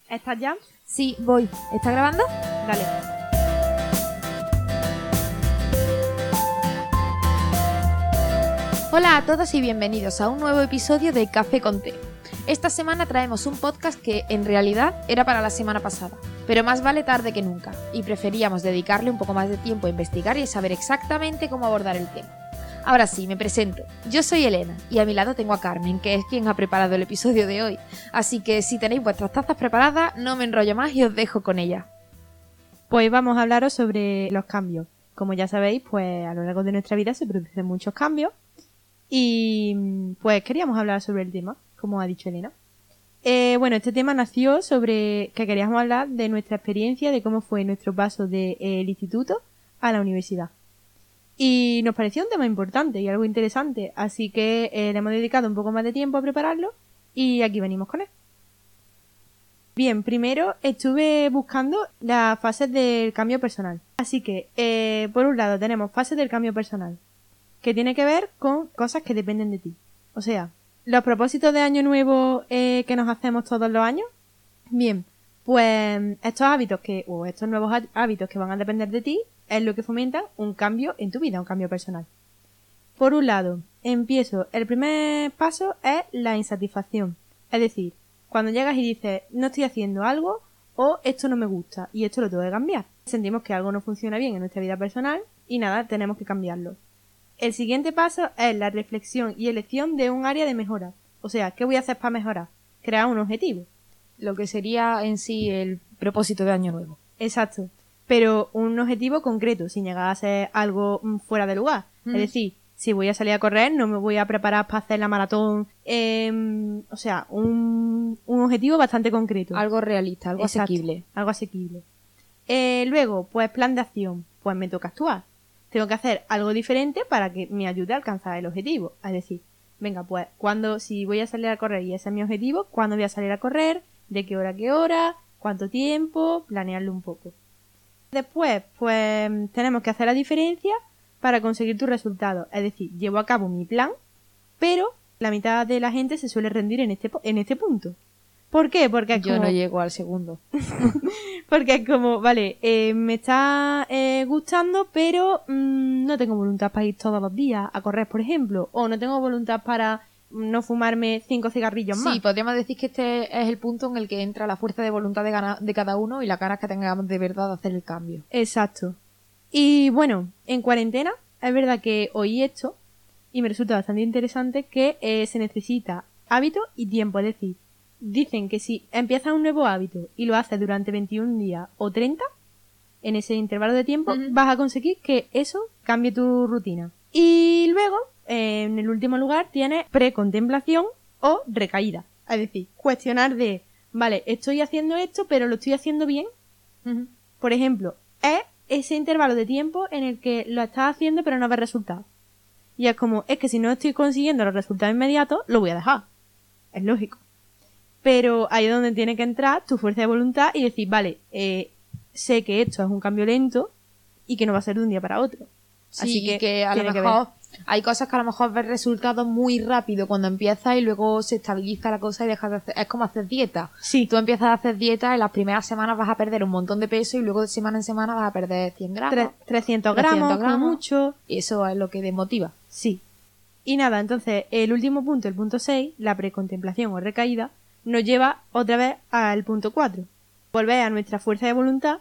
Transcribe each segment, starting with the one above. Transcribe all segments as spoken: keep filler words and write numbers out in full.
¿Estás ya? Sí, voy. ¿Está grabando? Dale. Hola a todos y bienvenidos a un nuevo episodio de Café con Té. Esta semana traemos un podcast que en realidad era para la semana pasada, pero más vale tarde que nunca, y preferíamos dedicarle un poco más de tiempo a investigar y a saber exactamente cómo abordar el tema. Ahora sí, me presento. Yo soy Elena y a mi lado tengo a Carmen, que es quien ha preparado el episodio de hoy. Así que si tenéis vuestras tazas preparadas, no me enrollo más y os dejo con ella. Pues vamos a hablaros sobre los cambios. Como ya sabéis, pues a lo largo de nuestra vida se producen muchos cambios y pues queríamos hablar sobre el tema, como ha dicho Elena. Eh, bueno, este tema nació sobre que queríamos hablar de nuestra experiencia, de cómo fue nuestro paso del instituto a la universidad. Y nos pareció un tema importante y algo interesante, así que eh, le hemos dedicado un poco más de tiempo a prepararlo y aquí venimos con él. Bien, primero estuve buscando las fases del cambio personal. Así que, eh, por un lado tenemos fases del cambio personal, que tiene que ver con cosas que dependen de ti. O sea, los propósitos de año nuevo eh, que nos hacemos todos los años. Bien, pues estos hábitos que, o estos nuevos hábitos que van a depender de ti, es lo que fomentan un cambio en tu vida, un cambio personal. Por un lado, empiezo, el primer paso es la insatisfacción. Es decir, cuando llegas y dices, no estoy haciendo algo, o esto no me gusta, y esto lo tengo que cambiar. Sentimos que algo no funciona bien en nuestra vida personal, y nada, tenemos que cambiarlo. El siguiente paso es la reflexión y elección de un área de mejora. O sea, ¿qué voy a hacer para mejorar? Crear un objetivo. Lo que sería en sí el propósito de año nuevo. Exacto. Pero un objetivo concreto, sin llegar a ser algo fuera de lugar. Mm. Es decir, si voy a salir a correr, no me voy a preparar para hacer la maratón. Eh, o sea, un, un objetivo bastante concreto. Algo realista, algo Exacto, asequible. Algo asequible. Eh, luego, pues plan de acción. Pues me toca actuar. Tengo que hacer algo diferente para que me ayude a alcanzar el objetivo. Es decir, venga, pues, cuando, si voy a salir a correr y ese es mi objetivo, ¿cuándo voy a salir a correr? ¿De qué hora a qué hora? ¿Cuánto tiempo? Planearlo un poco. Después, pues, tenemos que hacer la diferencia para conseguir tus resultados. Es decir, llevo a cabo mi plan, pero la mitad de la gente se suele rendir en este, en este punto. ¿Por qué? Porque es Yo como... no llego al segundo. Porque es como, vale, eh, me está eh, gustando, pero mmm, no tengo voluntad para ir todos los días a correr, por ejemplo. O no tengo voluntad para no fumarme cinco cigarrillos más. Sí, podríamos decir que este es el punto en el que entra la fuerza de voluntad de, gana, de cada uno y la ganas que tengamos de verdad de hacer el cambio. Exacto. Y bueno, en cuarentena es verdad que oí esto y me resulta bastante interesante que eh, se necesita hábito y tiempo. Es decir, dicen que si empiezas un nuevo hábito y lo haces durante veintiún días o treinta, en ese intervalo de tiempo, uh-huh, vas a conseguir que eso cambie tu rutina. Y luego, eh, en el último lugar, tienes precontemplación o recaída. Es decir, cuestionar de, vale, estoy haciendo esto, pero lo estoy haciendo bien. Uh-huh. Por ejemplo, es ese intervalo de tiempo en el que lo estás haciendo pero no ves resultados. Y es como, es que si no estoy consiguiendo los resultados inmediatos, lo voy a dejar. Es lógico. Pero ahí es donde tiene que entrar tu fuerza de voluntad y decir, vale, eh, sé que esto es un cambio lento y que no va a ser de un día para otro. Sí, así que, que a lo mejor hay cosas que a lo mejor ves resultados muy rápido cuando empiezas y luego se estabiliza la cosa y dejas de hacer. Es como hacer dieta. Sí. Tú empiezas a hacer dieta y en las primeras semanas vas a perder un montón de peso y luego de semana en semana vas a perder cien gramos. trescientos gramos, gramos. mucho. Y eso es lo que desmotiva. Sí. Y nada, entonces el último punto, el punto seis, la precontemplación o recaída, nos lleva otra vez al punto cuatro. Volver a nuestra fuerza de voluntad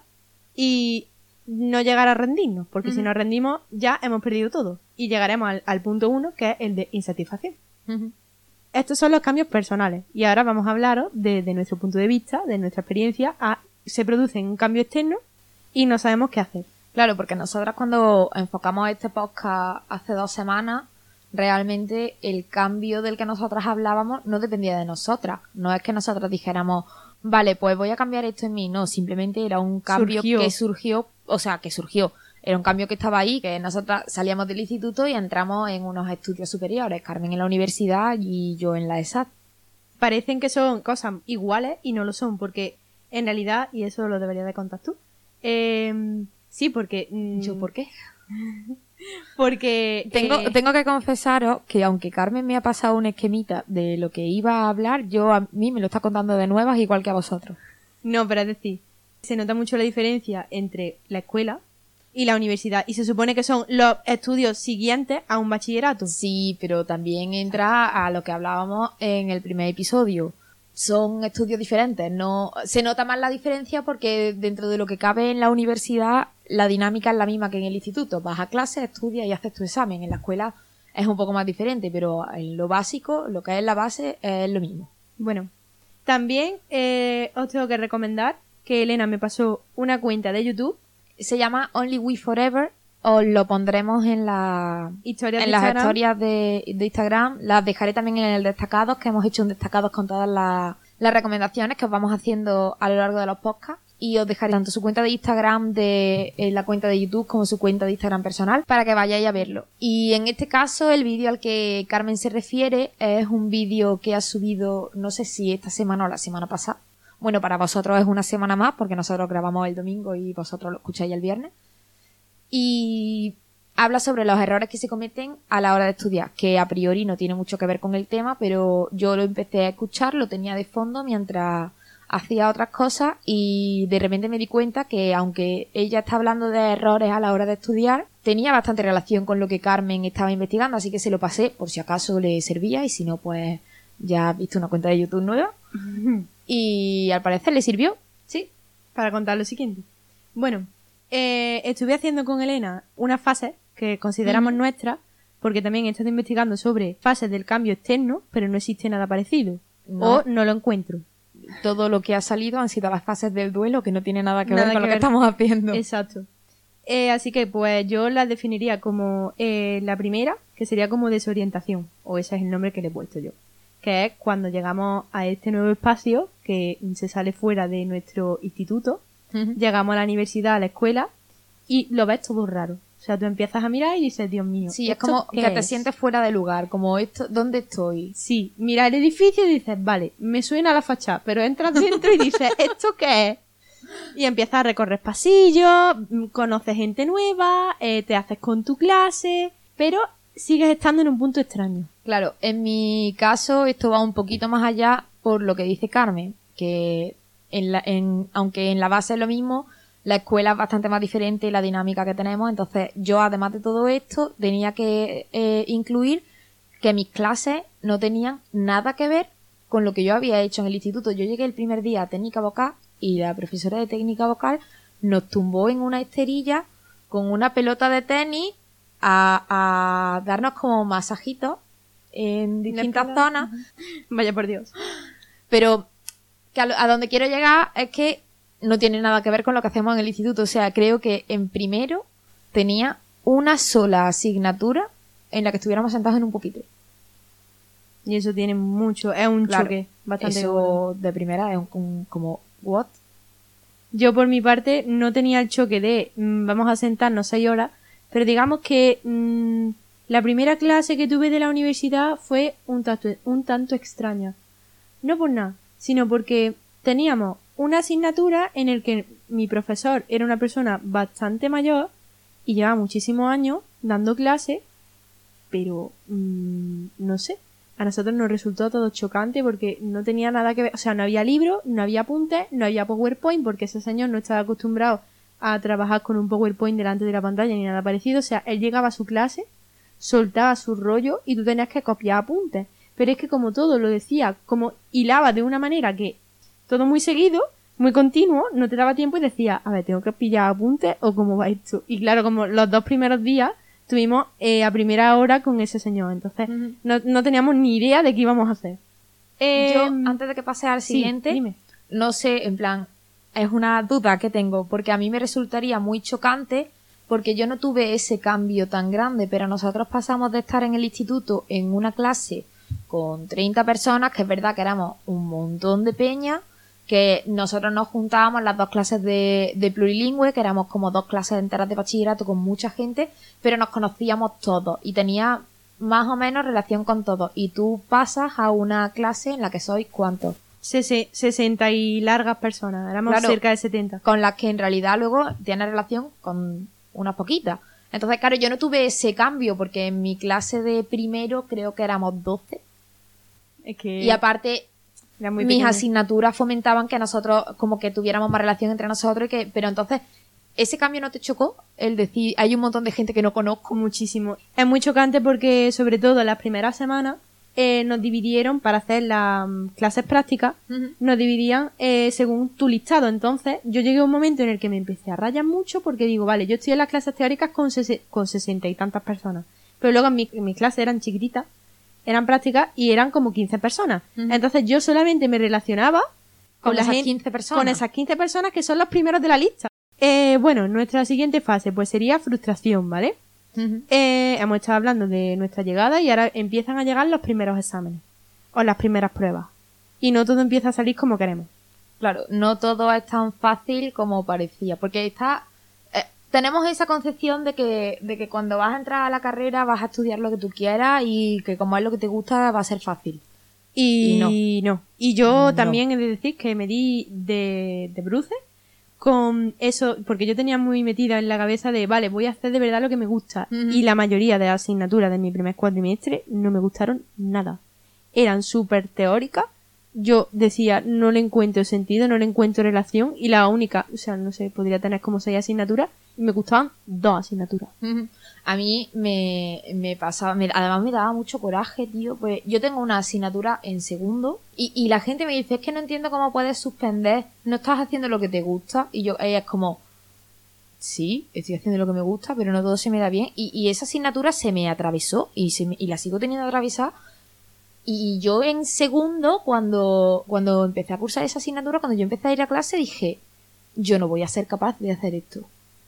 y no llegar a rendirnos, porque uh-huh, si nos rendimos ya hemos perdido todo. Y llegaremos al, al punto uno, que es el de insatisfacción. Uh-huh. Estos son los cambios personales. Y ahora vamos a hablaros de, de nuestro punto de vista, de nuestra experiencia. A, se produce un cambio externo y no sabemos qué hacer. Claro, porque nosotras cuando enfocamos este podcast hace dos semanas, realmente el cambio del que nosotras hablábamos no dependía de nosotras. No es que nosotras dijéramos, vale, pues voy a cambiar esto en mí. No, simplemente era un cambio surgió. que surgió, o sea, que surgió. Era un cambio que estaba ahí, que nosotras salíamos del instituto y entramos en unos estudios superiores. Carmen en la universidad y yo en la ESAT. Parecen que son cosas iguales y no lo son, porque en realidad, y eso lo deberías de contar tú, eh, sí, porque... Mmm, ¿Yo por qué? Porque tengo, eh... tengo que confesaros que aunque Carmen me ha pasado un esquemita de lo que iba a hablar, yo a mí me lo está contando de nuevas igual que a vosotros. No, pero es decir, se nota mucho la diferencia entre la escuela y la universidad. Y se supone que son los estudios siguientes a un bachillerato. Sí, pero también entra a lo que hablábamos en el primer episodio. Son estudios diferentes. No se nota más la diferencia porque dentro de lo que cabe en la universidad la dinámica es la misma que en el instituto. Vas a clase, estudias y haces tu examen. En la escuela es un poco más diferente, pero en lo básico, lo que es la base, es lo mismo. Bueno, también eh, os tengo que recomendar que Elena me pasó una cuenta de YouTube. Se llama Only We Forever. Os lo pondremos en, la, Historias en de las Instagram. historias de, de Instagram. Las dejaré también en el destacados, que hemos hecho un destacados con todas las, las recomendaciones que os vamos haciendo a lo largo de los podcasts. Y os dejaré tanto su cuenta de Instagram, de eh, la cuenta de YouTube, como su cuenta de Instagram personal, para que vayáis a verlo. Y en este caso, el vídeo al que Carmen se refiere es un vídeo que ha subido, no sé si esta semana o la semana pasada. Bueno, para vosotros es una semana más, porque nosotros grabamos el domingo y vosotros lo escucháis el viernes. Y habla sobre los errores que se cometen a la hora de estudiar, que a priori no tiene mucho que ver con el tema, pero yo lo empecé a escuchar, lo tenía de fondo mientras hacía otras cosas y de repente me di cuenta que aunque ella está hablando de errores a la hora de estudiar, tenía bastante relación con lo que Carmen estaba investigando, así que se lo pasé por si acaso le servía y si no, pues ya has visto una cuenta de YouTube nueva. Y al parecer le sirvió. Sí, para contar lo siguiente. Bueno, eh, estuve haciendo con Elena unas fases que consideramos uh-huh. nuestras, porque también he estado investigando sobre fases del cambio externo, pero no existe nada parecido. No. O no lo encuentro. Todo lo que ha salido han sido las fases del duelo, que no tiene nada que nada ver con que lo ver. que estamos haciendo. Exacto. Eh, así que pues yo las definiría como eh, la primera, que sería como desorientación, o ese es el nombre que le he puesto yo, que es cuando llegamos a este nuevo espacio que se sale fuera de nuestro instituto, uh-huh. llegamos a la universidad, a la escuela y lo ves todo raro. O sea, tú empiezas a mirar y dices, Dios mío. Sí, es como que es? te sientes fuera de lugar, como esto, ¿dónde estoy? Sí, mira el edificio y dices, vale, me suena la fachada, pero entras dentro y dices, ¿esto qué es? Y empiezas a recorrer pasillos, conoces gente nueva, eh, te haces con tu clase, pero sigues estando en un punto extraño. Claro, en mi caso esto va un poquito más allá por lo que dice Carmen, que en la, en, aunque en la base es lo mismo, la escuela es bastante más diferente, la dinámica que tenemos, entonces yo además de todo esto tenía que eh, incluir que mis clases no tenían nada que ver con lo que yo había hecho en el instituto. Yo llegué el primer día a técnica vocal y la profesora de técnica vocal nos tumbó en una esterilla con una pelota de tenis a, a darnos como masajitos en distintas zonas. Vaya por Dios. Pero que a, a donde quiero llegar es que no tiene nada que ver con lo que hacemos en el instituto. O sea, creo que en primero tenía una sola asignatura en la que estuviéramos sentados en un pupitre. Y eso tiene mucho, es un claro, choque bastante eso gordo. De primera es un, un, como, ¿what? Yo por mi parte no tenía el choque de mmm, vamos a sentarnos seis horas, pero digamos que mmm, la primera clase que tuve de la universidad fue un tanto, un tanto extraña. No por nada, sino porque teníamos una asignatura en el que mi profesor era una persona bastante mayor y llevaba muchísimos años dando clase, pero mmm, no sé, a nosotros nos resultó todo chocante porque no tenía nada que ver, o sea, no había libros, no había apuntes, no había PowerPoint porque ese señor no estaba acostumbrado a trabajar con un PowerPoint delante de la pantalla ni nada parecido. O sea, él llegaba a su clase, soltaba su rollo y tú tenías que copiar apuntes, pero es que como todo lo decía, como hilaba de una manera que todo muy seguido, muy continuo, no te daba tiempo y decía, a ver, tengo que pillar apuntes o cómo va esto. Y claro, como los dos primeros días estuvimos eh, a primera hora con ese señor, entonces uh-huh. no, no teníamos ni idea de qué íbamos a hacer. Eh, Yo, antes de que pase al siguiente, sí, dime. No sé, en plan, es una duda que tengo, porque a mí me resultaría muy chocante, porque yo no tuve ese cambio tan grande, pero nosotros pasamos de estar en el instituto en una clase con treinta personas, que es verdad que éramos un montón de peña, que nosotros nos juntábamos las dos clases de, de plurilingüe, que éramos como dos clases enteras de bachillerato con mucha gente, pero nos conocíamos todos y tenía más o menos relación con todos. Y tú pasas a una clase en la que sois ¿cuántos? Sese, sesenta y largas personas, éramos claro, cerca de setenta. Con las que en realidad luego tienes relación con unas poquitas. Entonces, claro, yo no tuve ese cambio porque en mi clase de primero creo que éramos doce. Es que... Y aparte... Era muy mis pequeña. asignaturas fomentaban que nosotros como que tuviéramos más relación entre nosotros y que, pero entonces, ¿ese cambio no te chocó? El decir, hay un montón de gente que no conozco. Muchísimo. Es muy chocante porque, sobre todo, las primeras semanas eh, nos dividieron para hacer las mm, clases prácticas, Ujú. nos dividían eh, según tu listado. Entonces, yo llegué a un momento en el que me empecé a rayar mucho porque digo, vale, yo estoy en las clases teóricas con, sese- con sesenta y tantas personas. Pero luego en mi, en mis clases eran chiquititas, eran prácticas y eran como quince personas. Ujú. Entonces, yo solamente me relacionaba Con la esas gen- quince personas. Con esas quince personas que son los primeros de la lista. Eh, bueno, nuestra siguiente fase pues sería frustración, ¿vale? Ujú. Eh, hemos estado hablando de nuestra llegada y ahora empiezan a llegar los primeros exámenes o las primeras pruebas. Y no todo empieza a salir como queremos. Claro, no todo es tan fácil como parecía, porque está eh, tenemos esa concepción de que de que cuando vas a entrar a la carrera vas a estudiar lo que tú quieras y que como es lo que te gusta va a ser fácil. Y, Y no. Y yo No. también he de decir que me di de, de bruces con eso, porque yo tenía muy metida en la cabeza de, vale, voy a hacer de verdad lo que me gusta. Ujú. Y la mayoría de las asignaturas de mi primer cuatrimestre no me gustaron nada. Eran súper teóricas. Yo decía, no le encuentro sentido, no le encuentro relación. Y la única, o sea, no sé, podría tener como seis asignaturas. Y me gustaban dos asignaturas. Ujú. A mí me, me pasaba, me- además me daba mucho coraje, tío, pues yo tengo una asignatura en segundo y, y la gente me dice, es que no entiendo cómo puedes suspender, no estás haciendo lo que te gusta, y yo, ella es como, sí, estoy haciendo lo que me gusta, pero no todo se me da bien, y, y esa asignatura se me atravesó y, se me- y la sigo teniendo atravesada, y yo en segundo, cuando, cuando empecé a cursar esa asignatura, cuando yo empecé a ir a clase, dije, yo no voy a ser capaz de hacer esto.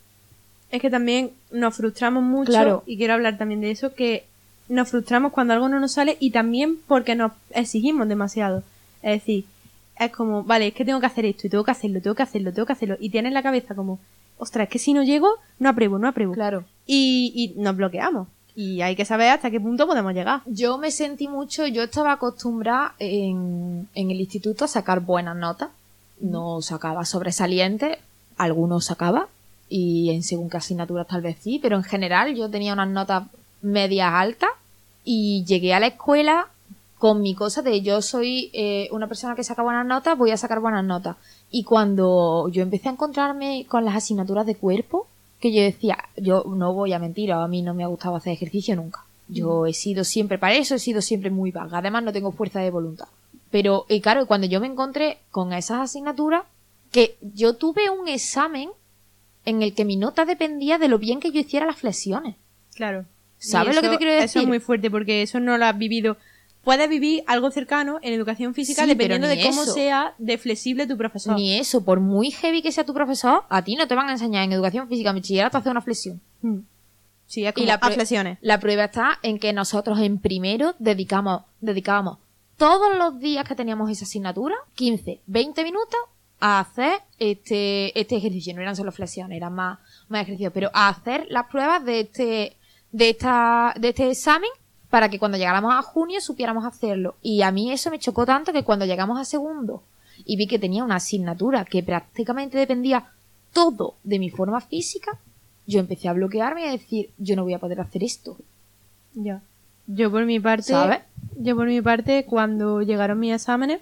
Es que también nos frustramos mucho, Claro. y quiero hablar también de eso, que nos frustramos cuando algo no nos sale y también porque nos exigimos demasiado. Es decir, es como, vale, es que tengo que hacer esto y tengo que hacerlo, tengo que hacerlo, tengo que hacerlo. Y tienes en la cabeza como, ostras, es que si no llego, no apruebo, no apruebo. Claro. Y, y nos bloqueamos. Y hay que saber hasta qué punto podemos llegar. Yo me sentí mucho, yo estaba acostumbrada en, en el instituto a sacar buenas notas. No sacaba sobresalientes, algunos sacaba, y en según qué asignaturas tal vez sí, pero en general yo tenía unas notas medias altas y llegué a la escuela con mi cosa de yo soy eh, una persona que saca buenas notas, voy a sacar buenas notas. Y cuando yo empecé a encontrarme con las asignaturas de cuerpo, que yo decía, yo no voy a mentir, a mí no me ha gustado hacer ejercicio nunca. Yo he sido siempre, para eso he sido siempre muy vaga. Además no tengo fuerza de voluntad. Pero, y claro, cuando yo me encontré con esas asignaturas, que yo tuve un examen en el que mi nota dependía de lo bien que yo hiciera las flexiones. Claro. ¿Sabes Y lo que eso- te quiero decir? Eso es muy fuerte porque eso no lo has vivido. Puedes vivir algo cercano en educación física Sí, dependiendo pero ni de cómo eso. sea de flexible tu profesor. Ni eso, por muy heavy que sea tu profesor, a ti no te van a enseñar en educación física, en bachillerato, a hacer una flexión. Mm. Sí, es como Y la a prue- flexiones. La prueba está en que nosotros en primero dedicamos, dedicábamos todos los días que teníamos esa asignatura, quince, veinte minutos, a hacer este, este ejercicio. No eran solo flexiones, eran más, más ejercicios, pero a hacer las pruebas de este, de esta, de este examen para que cuando llegáramos a junio supiéramos hacerlo. Y a mí eso me chocó tanto que cuando llegamos a segundo y vi que tenía una asignatura que prácticamente dependía todo de mi forma física, yo empecé a bloquearme y a decir, yo no voy a poder hacer esto. Ya. Yo por mi parte, ¿Sabes? yo por mi parte, cuando llegaron mis exámenes,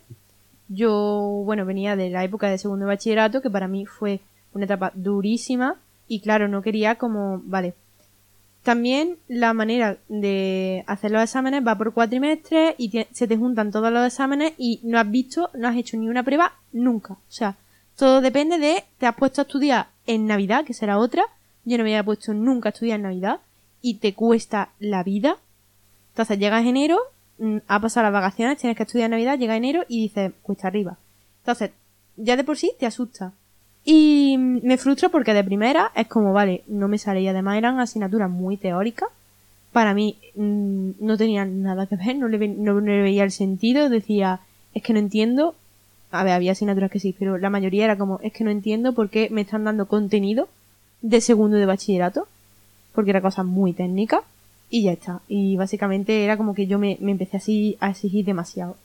yo, bueno, venía de la época de segundo de bachillerato, que para mí fue una etapa durísima, y claro, no quería como, vale. También la manera de hacer los exámenes va por cuatrimestres y tie- se te juntan todos los exámenes y no has visto, no has hecho ni una prueba nunca. O sea, todo depende de, te has puesto a estudiar en Navidad, que será otra. Yo no me había puesto nunca a estudiar en Navidad y te cuesta la vida. Entonces llegas enero, mm, ha pasado las vacaciones, tienes que estudiar en Navidad, llega enero y dices, cuesta arriba. Entonces, ya de por sí te asusta. Y mm, me frustra porque de primera es como, vale, no me sale. Y además eran asignaturas muy teóricas. Para mí mm, no tenían nada que ver, no le, ve- no le veía el sentido. Decía, es que no entiendo. A ver, había asignaturas que sí, pero la mayoría era como, es que no entiendo por qué me están dando contenido de segundo de bachillerato. Porque era cosa muy técnica. Y ya está. Y básicamente era como que yo me, me empecé así a exigir demasiado.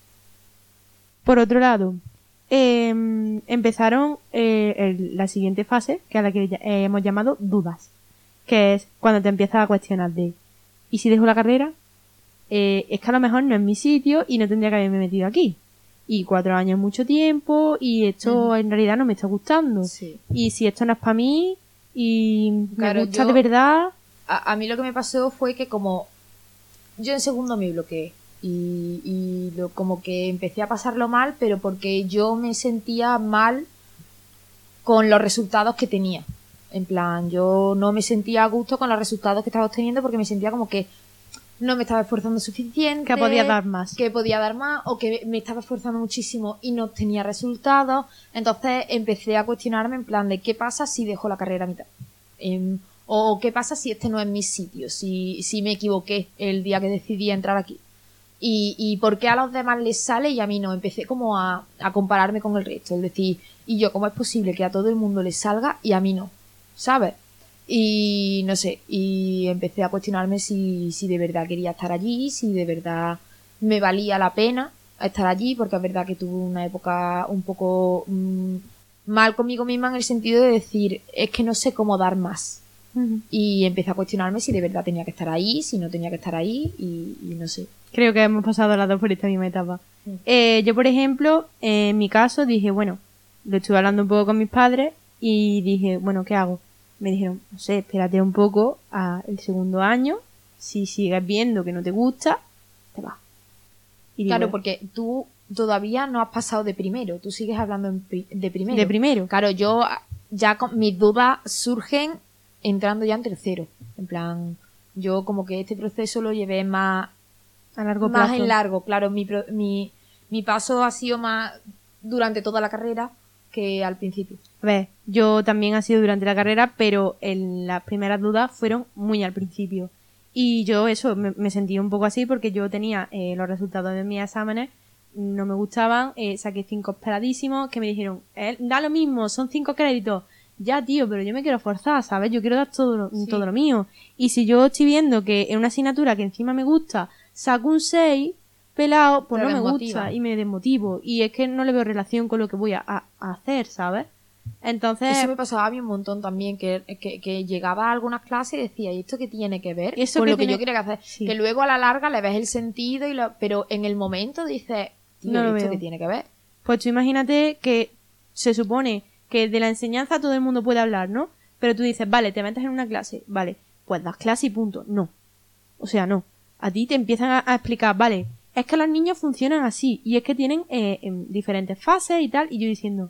Por otro lado, eh, empezaron eh, el- la siguiente fase, que es la que ya- eh, hemos llamado dudas. Que es cuando te empiezas a cuestionar de, ¿y si dejo la carrera? Eh, es que a lo mejor no es mi sitio y no tendría que haberme metido aquí. y cuatro años es mucho tiempo y esto Ujú. en realidad no me está gustando. Sí. Y si esto no es para mí y Claro, me gusta yo- de verdad, A, a mí lo que me pasó fue que como yo en segundo me bloqueé y, y lo, como que empecé a pasarlo mal, pero porque yo me sentía mal con los resultados que tenía. En plan, yo no me sentía a gusto con los resultados que estaba obteniendo porque me sentía como que no me estaba esforzando suficiente, que podía dar más. que podía dar más o que me estaba esforzando muchísimo y no obtenía resultados. Entonces empecé a cuestionarme en plan de qué pasa si dejo la carrera a mitad. Em, o qué pasa si este no es mi sitio, si, si me equivoqué el día que decidí entrar aquí. Y, y por qué a los demás les sale y a mí no. Empecé como a, a compararme con el resto. Es decir, y yo, ¿cómo es posible que a todo el mundo les salga y a mí no? ¿Sabes? Y no sé, y empecé a cuestionarme si, si de verdad quería estar allí, si de verdad me valía la pena estar allí, porque es verdad que tuve una época un poco mmm, mal conmigo misma en el sentido de decir, es que no sé cómo dar más. Ujú. Y empecé a cuestionarme si de verdad tenía que estar ahí, si no tenía que estar ahí, y, y no sé. Creo que hemos pasado las dos por esta misma etapa. Mm. Eh, yo, por ejemplo, en mi caso dije, bueno, lo estuve hablando un poco con mis padres y dije, bueno, ¿qué hago? Me dijeron, no sé, espérate un poco al segundo año, si sigues viendo que no te gusta, te vas. Y digo, Claro, porque tú todavía no has pasado de primero, tú sigues hablando en pri- de primero. de primero. Claro, yo ya con mis dudas surgen entrando ya en tercero. En plan, yo como que este proceso lo llevé más, A largo más plazo. en largo. Claro, mi, pro- mi, mi paso ha sido más durante toda la carrera que al principio. A ver, yo también ha sido durante la carrera, pero en las primeras dudas fueron muy al principio. Y yo eso, me, me sentí un poco así porque yo tenía eh, los resultados de mis exámenes, no me gustaban, eh, saqué cinco esperadísimos, que me dijeron, eh, da lo mismo, son cinco créditos. Ya, tío, pero yo me quiero forzar, ¿sabes? Yo quiero dar todo lo, Sí. todo lo mío. Y si yo estoy viendo que en una asignatura que encima me gusta, saco un seis, pelado, pues Te no me desmotiva. gusta y me desmotivo. Y es que no le veo relación con lo que voy a, a- a hacer, ¿sabes? Entonces, Eso me pasaba a mí un montón también, que, que, que llegaba a algunas clases y decía, ¿y esto qué tiene que ver ¿Eso con qué lo que tiene- yo quería hacer? Sí. Que luego a la larga le ves el sentido, y lo, pero en el momento dices, tío, No lo ¿esto veo. qué tiene que ver? pues tú imagínate que se supone que de la enseñanza todo el mundo puede hablar, ¿no? Pero tú dices, vale, te metes en una clase, vale, pues das clase y punto. No. O sea, no. A ti te empiezan a, a explicar, vale, es que los niños funcionan así y es que tienen eh, en diferentes fases y tal. Y yo diciendo,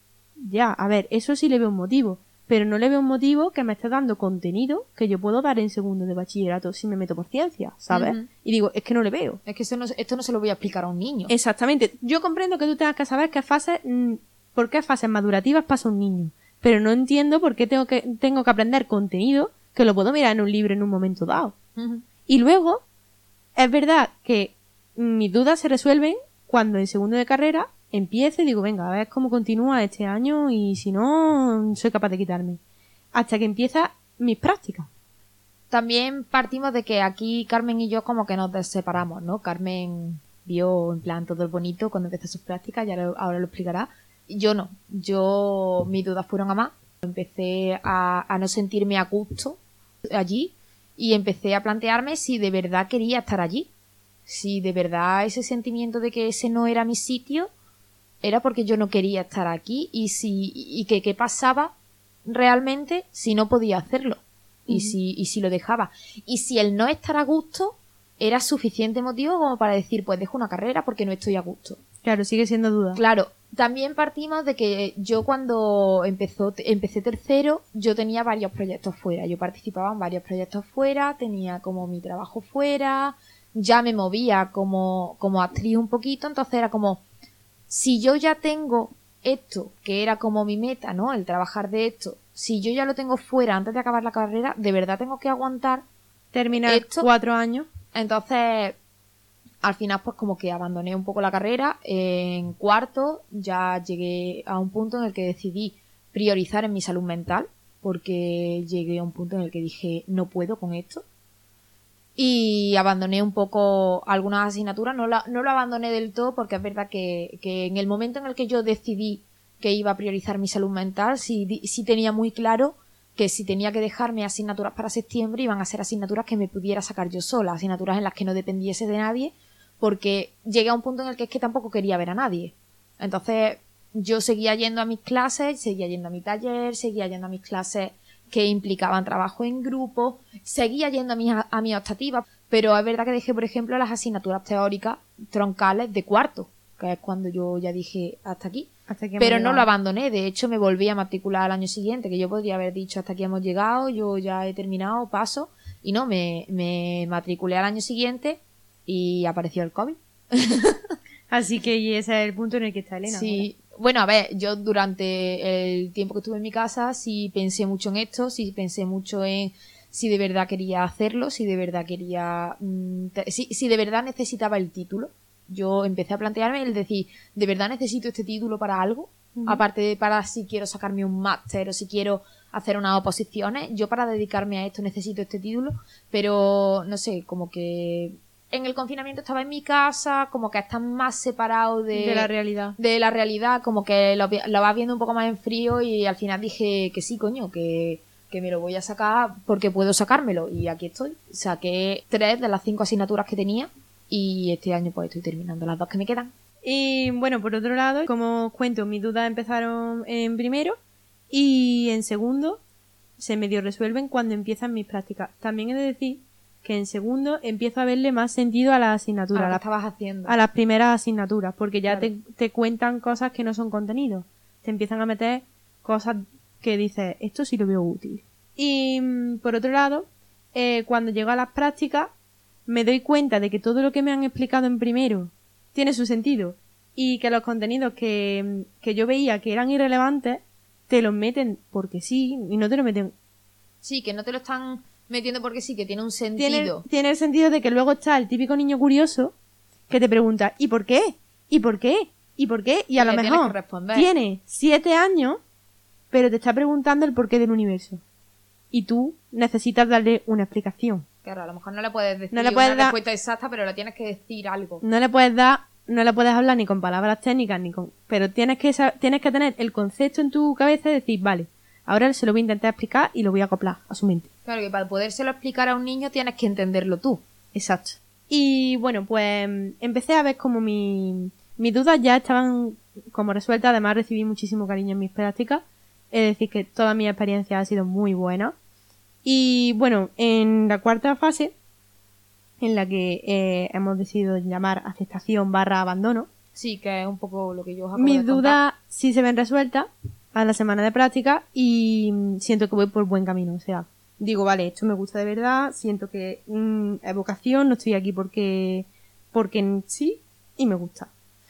ya, a ver, eso sí le veo un motivo, pero no le veo un motivo que me esté dando contenido que yo puedo dar en segundo de bachillerato si me meto por ciencia, ¿sabes? Ujú. Y digo, es que no le veo. Es que eso no, esto no se lo voy a explicar a un niño. Exactamente. Yo comprendo que tú tengas que saber qué fases, mm, por qué fases madurativas pasa un niño, pero no entiendo por qué tengo que, tengo que aprender contenido que lo puedo mirar en un libro en un momento dado. Ujú. Y luego, es verdad que mis dudas se resuelven cuando en segundo de carrera empiezo y digo, venga, a ver cómo continúa este año y si no, soy capaz de quitarme. Hasta que empieza mis prácticas. También partimos de que aquí Carmen y yo como que nos separamos, ¿no? Carmen vio en plan todo el bonito cuando empezó sus prácticas, ya lo- ahora lo explicará. Yo no, yo mis dudas fueron a más. Empecé a, a no sentirme a gusto allí y empecé a plantearme si de verdad quería estar allí. Si de verdad ese sentimiento de que ese no era mi sitio era porque yo no quería estar aquí y si y que qué pasaba realmente si no podía hacerlo y Ujú. si y si lo dejaba y si el no estar a gusto era suficiente motivo como para decir pues dejo una carrera porque no estoy a gusto. Claro, sigue siendo duda. Claro, también partimos de que yo cuando empezó, empecé tercero, yo tenía varios proyectos fuera. Yo participaba en varios proyectos fuera, tenía como mi trabajo fuera, ya me movía como, como actriz un poquito, entonces era como, si yo ya tengo esto, que era como mi meta, ¿no? El trabajar de esto, si yo ya lo tengo fuera antes de acabar la carrera, de verdad tengo que aguantar. Terminar Esto- cuatro años. Entonces, al final pues como que abandoné un poco la carrera. En cuarto ya llegué a un punto en el que decidí priorizar en mi salud mental, porque llegué a un punto en el que dije no puedo con esto y abandoné un poco algunas asignaturas. No, la, no lo abandoné del todo porque es verdad que, que en el momento en el que yo decidí que iba a priorizar mi salud mental sí, di- sí tenía muy claro que si tenía que dejarme asignaturas para septiembre iban a ser asignaturas que me pudiera sacar yo sola, asignaturas en las que no dependiese de nadie, porque llegué a un punto en el que es que tampoco quería ver a nadie. Entonces yo seguía yendo a mis clases, seguía yendo a mi taller, seguía yendo a mis clases que implicaban trabajo en grupo, seguía yendo a mis, a mis optativas, pero es verdad que dejé, por ejemplo, las asignaturas teóricas troncales de cuarto, que es cuando yo ya dije hasta aquí. Hasta aquí Pero hemos no lo llegado. abandoné, de hecho me volví a matricular al año siguiente, que yo podría haber dicho hasta aquí hemos llegado, yo ya he terminado, paso, y no, me, me matriculé al año siguiente y apareció el COVID. Así que y ese es el punto en el que está Elena. Sí, bueno, a ver, yo durante el tiempo que estuve en mi casa sí pensé mucho en esto, sí pensé mucho en si de verdad quería hacerlo, si de verdad quería, mmm, te, si, si de verdad necesitaba el título. Yo empecé a plantearme el decir, ¿de verdad necesito este título para algo? Uh-huh. Aparte de para si quiero sacarme un máster o si quiero hacer unas oposiciones, yo para dedicarme a esto necesito este título, pero no sé, como que en el confinamiento estaba en mi casa, como que estás más separado de, de la realidad. De la realidad, como que lo, lo vas viendo un poco más en frío y al final dije que sí, coño, que, que me lo voy a sacar porque puedo sacármelo y aquí estoy. Saqué tres de las cinco asignaturas que tenía y este año pues estoy terminando las dos que me quedan. Y bueno, por otro lado, como os cuento, mis dudas empezaron en primero y en segundo se medio resuelven cuando empiezan mis prácticas. También he de decir que en segundo empiezo a verle más sentido a las asignaturas. A lo que estabas haciendo. A las primeras asignaturas, porque ya Claro. te, te cuentan cosas que no son contenidos. Te empiezan a meter cosas que dices, esto sí lo veo útil. Y mm, por otro lado, eh, cuando llego a las prácticas, me doy cuenta de que todo lo que me han explicado en primero tiene su sentido y que los contenidos que, que yo veía que eran irrelevantes te los meten porque sí y no te lo meten. Sí, que no te lo están metiendo porque sí, que tiene un sentido. Tiene, tiene el sentido de que luego está el típico niño curioso que te pregunta ¿y por qué? ¿y por qué? ¿y por qué? Y a Y lo le tienes mejor que responder. tiene siete años pero te está preguntando el porqué del universo y tú necesitas darle una explicación. Claro, a lo mejor no le puedes decir No le puedes una dar- respuesta exacta, pero le tienes que decir algo. No le puedes dar, no le puedes hablar ni con palabras técnicas ni con, pero tienes que sa- tienes que tener el concepto en tu cabeza y decir, vale, ahora se lo voy a intentar explicar y lo voy a acoplar a su mente. Claro, que para podérselo explicar a un niño tienes que entenderlo tú. Exacto. Y bueno, pues empecé a ver como mi, mis dudas ya estaban como resueltas. Además recibí muchísimo cariño en mis prácticas. Es decir, que toda mi experiencia ha sido muy buena. Y bueno, en la cuarta fase, en la que eh, hemos decidido llamar aceptación barra abandono, Sí, que es un poco lo que yo os acabo mis de contar. dudas sí se ven resueltas a la semana de práctica y mm, siento que voy por buen camino. O sea, digo, vale, esto me gusta de verdad, siento que mm, es vocación, no estoy aquí porque, porque sí y me gusta.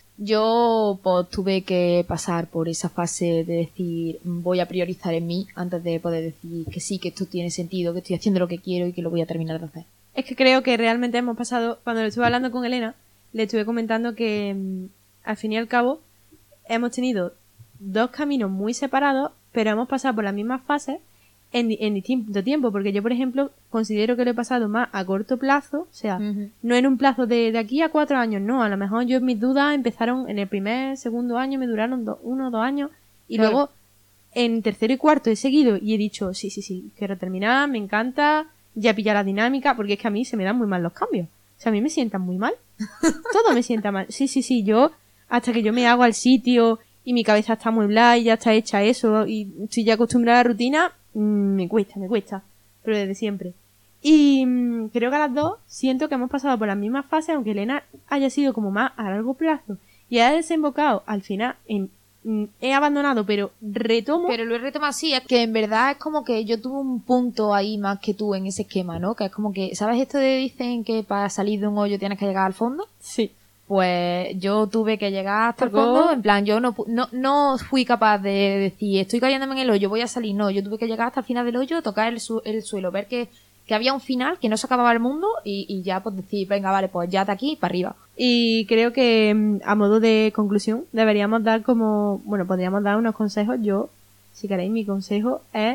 Yo pues tuve que pasar por esa fase de decir voy a priorizar en mí antes de poder decir que sí, que esto tiene sentido, que estoy haciendo lo que quiero y que lo voy a terminar de hacer. Es que creo que realmente hemos pasado, cuando le estuve hablando con Elena, le estuve comentando que mm, al fin y al cabo hemos tenido dos caminos muy separados, pero hemos pasado por las mismas fases en, di- en distinto tiempo, porque yo, por ejemplo, considero que lo he pasado más a corto plazo, o sea, Ujú. no en un plazo de, de aquí a cuatro años, no, a lo mejor yo mis dudas empezaron en el primer, segundo año, me duraron do- uno o dos años, y Claro. luego en tercero y cuarto he seguido y he dicho, sí, sí, sí, quiero terminar, me encanta, ya pilla la dinámica, porque es que a mí se me dan muy mal los cambios, o sea, a mí me sientan muy mal, todo me sienta mal, sí, sí, sí, yo, hasta que yo me hago al sitio y mi cabeza está mueblada y ya está hecha eso y estoy ya acostumbrada a la rutina, mm, me cuesta, me cuesta, pero desde siempre. Y mm, creo que a las dos siento que hemos pasado por las mismas fases, aunque Elena haya sido como más a largo plazo y haya desembocado al final en mm, he abandonado, pero retomo. Pero lo he retomado así, es que en verdad es como que yo tuve un punto ahí más que tú en ese esquema, ¿no? Que es como que, ¿sabes esto de dicen que para salir de un hoyo tienes que llegar al fondo? Sí. Pues yo tuve que llegar hasta el Tocó. fondo, en plan, yo no, pu- no, no fui capaz de decir, estoy cayéndome en el hoyo, voy a salir, no, yo tuve que llegar hasta el final del hoyo, tocar el, su- el suelo, ver que, que había un final, que no se acababa el mundo y, y ya pues decir, venga, vale, pues ya de aquí para arriba. Y creo que mm, a modo de conclusión deberíamos dar como, bueno, podríamos dar unos consejos. Yo, si queréis, mi consejo es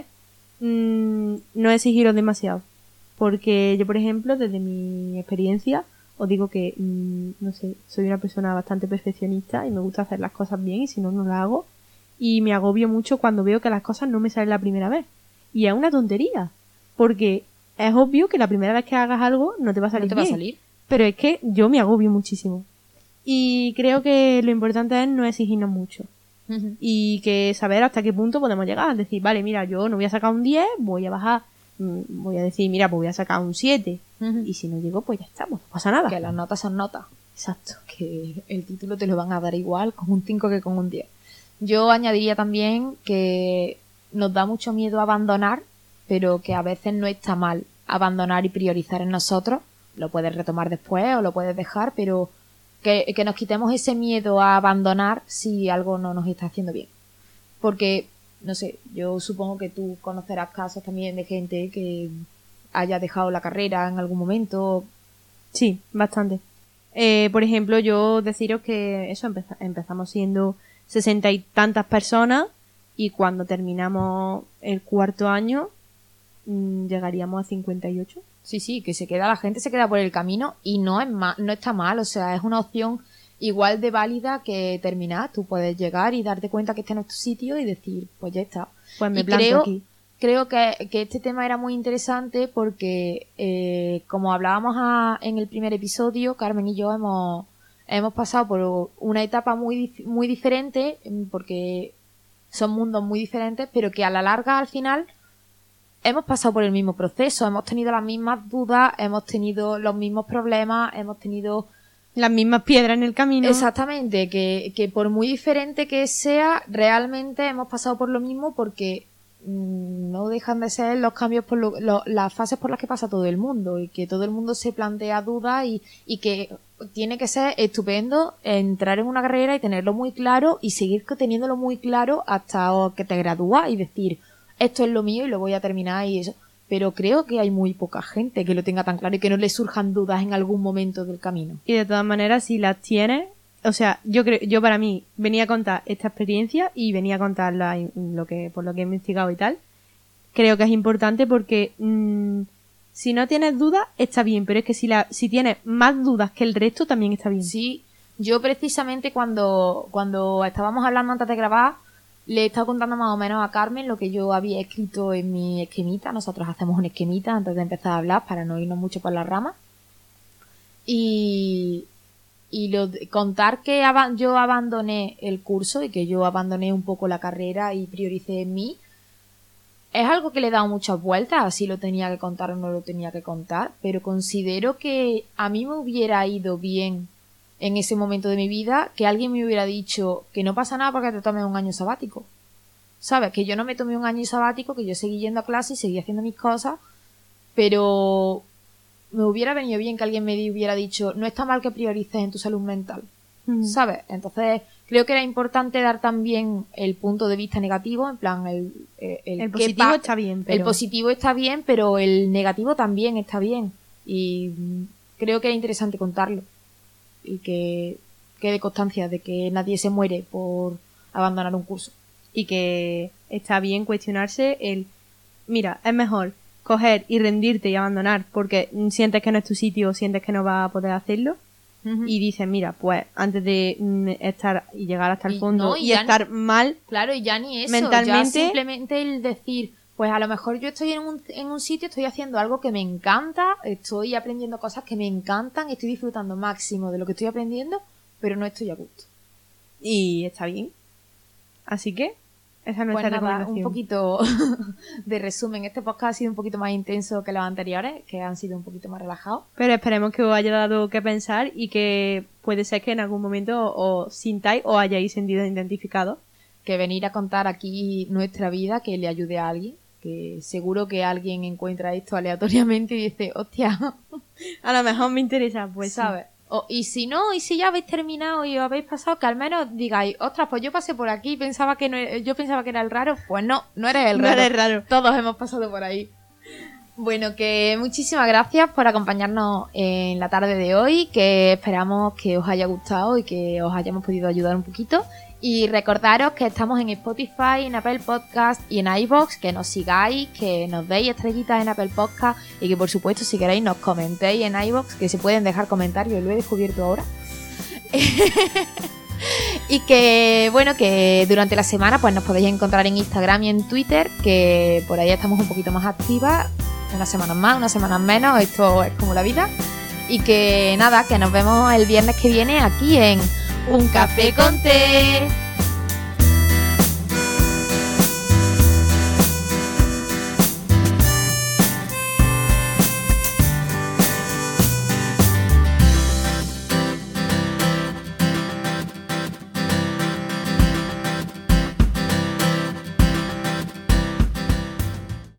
mm, no exigiros demasiado. Porque yo, por ejemplo, desde mi experiencia, os digo que, mm, no sé, soy una persona bastante perfeccionista y me gusta hacer las cosas bien y si no, no las hago. Y me agobio mucho cuando veo que las cosas no me salen la primera vez. Y es una tontería. Porque es obvio que la primera vez que hagas algo no te va a No salir te va a bien. salir. Pero es que yo me agobio muchísimo. Y creo que lo importante es no exigirnos mucho. Uh-huh. Y que saber hasta qué punto podemos llegar. Es decir, vale, mira, yo no voy a sacar un diez, voy a bajar, voy a decir, mira, pues voy a sacar un siete. Uh-huh. Y si no llego, pues ya está, pues no pasa nada. Que las notas son notas. Exacto. Que el título te lo van a dar igual con un cinco que con un diez. Yo añadiría también que nos da mucho miedo abandonar, pero que a veces no está mal abandonar y priorizar en nosotros. Lo puedes retomar después o lo puedes dejar, pero que, que nos quitemos ese miedo a abandonar si algo no nos está haciendo bien. Porque, no sé, yo supongo que tú conocerás casos también de gente que haya dejado la carrera en algún momento. Sí, bastante. Eh, por ejemplo, yo deciros que eso empeza- empezamos siendo sesenta y tantas personas y cuando terminamos el cuarto año mmm, llegaríamos a cincuenta y ocho. Sí, sí, que se queda, la gente se queda por el camino y no es ma- no está mal, o sea, es una opción igual de válida que terminar. Tú puedes llegar y darte cuenta que este no es tu sitio y decir, pues ya está. Pues me y planto creo, aquí. Creo que, que este tema era muy interesante porque, eh, como hablábamos a, en el primer episodio, Carmen y yo hemos, hemos pasado por una etapa muy, muy diferente, porque son mundos muy diferentes, pero que a la larga, al final, hemos pasado por el mismo proceso, hemos tenido las mismas dudas, hemos tenido los mismos problemas, hemos tenido las mismas piedras en el camino. Exactamente, que, que por muy diferente que sea, realmente hemos pasado por lo mismo porque mmm, no dejan de ser los cambios, por lo, lo, las fases por las que pasa todo el mundo y que todo el mundo se plantea dudas y, y que tiene que ser estupendo entrar en una carrera y tenerlo muy claro y seguir teniéndolo muy claro hasta que te gradúas y decir, esto es lo mío y lo voy a terminar y eso. Pero creo que hay muy poca gente que lo tenga tan claro y que no le surjan dudas en algún momento del camino. Y de todas maneras, si las tienes, o sea, yo creo, yo para mí venía a contar esta experiencia y venía a contar la, lo que, por lo que he investigado y tal. Creo que es importante porque mmm, si no tienes dudas, está bien, pero es que si la, si tienes más dudas que el resto, también está bien. Sí, yo precisamente cuando, cuando estábamos hablando antes de grabar, le he estado contando más o menos a Carmen lo que yo había escrito en mi esquemita. Nosotros hacemos un esquemita antes de empezar a hablar para no irnos mucho por las ramas. Y, y lo de, contar que ab- yo abandoné el curso y que yo abandoné un poco la carrera y prioricé en mí, es algo que le he dado muchas vueltas, si lo tenía que contar o no lo tenía que contar, pero considero que a mí me hubiera ido bien en ese momento de mi vida que alguien me hubiera dicho que no pasa nada porque te tomes un año sabático. ¿Sabes? Que yo no me tomé un año sabático, que yo seguí yendo a clase y seguí haciendo mis cosas, pero me hubiera venido bien que alguien me hubiera dicho no está mal que priorices en tu salud mental. Mm. ¿Sabes? Entonces creo que era importante dar también el punto de vista negativo, en plan el... El, el, el positivo está bien, pero... El positivo está bien, pero el negativo también está bien. Y creo que era interesante contarlo. Y que quede constancia de que nadie se muere por abandonar un curso. Y que está bien cuestionarse el, mira, es mejor coger y rendirte y abandonar porque sientes que no es tu sitio o sientes que no vas a poder hacerlo. Uh-huh. Y dices, mira, pues antes de mm, estar y llegar hasta el y, fondo no, y, y estar ni, mal, claro, y ya ni eso, mentalmente, ya simplemente el decir, pues a lo mejor yo estoy en un, en un sitio, estoy haciendo algo que me encanta, estoy aprendiendo cosas que me encantan, estoy disfrutando máximo de lo que estoy aprendiendo, pero no estoy a gusto. Y está bien. Así que esa es nuestra pues nada, recomendación. Un poquito de resumen. Este podcast ha sido un poquito más intenso que los anteriores, que han sido un poquito más relajados. Pero esperemos que os haya dado que pensar y que puede ser que en algún momento os sintáis o hayáis sentido identificados. Que venir a contar aquí nuestra vida, que le ayude a alguien. Que seguro que alguien encuentra esto aleatoriamente y dice, hostia, a lo mejor me interesa, pues ¿sabes? Sí. O, y si no, y si ya habéis terminado y os habéis pasado, que al menos digáis, ostras, pues yo pasé por aquí y pensaba que no, yo pensaba que era el raro. Pues no, no eres el raro. No eres raro. Todos hemos pasado por ahí. Bueno, que muchísimas gracias por acompañarnos en la tarde de hoy, que esperamos que os haya gustado y que os hayamos podido ayudar un poquito. Y recordaros que estamos en Spotify, en Apple Podcast y en iVoox, que nos sigáis, que nos deis estrellitas en Apple Podcast y que por supuesto si queréis nos comentéis en iVoox, que se pueden dejar comentarios, lo he descubierto ahora. Y que bueno, que durante la semana pues nos podéis encontrar en Instagram y en Twitter, que por ahí estamos un poquito más activas, unas semanas más, unas semanas menos, esto es como la vida. Y que nada, que nos vemos el viernes que viene aquí en Un Café con Té.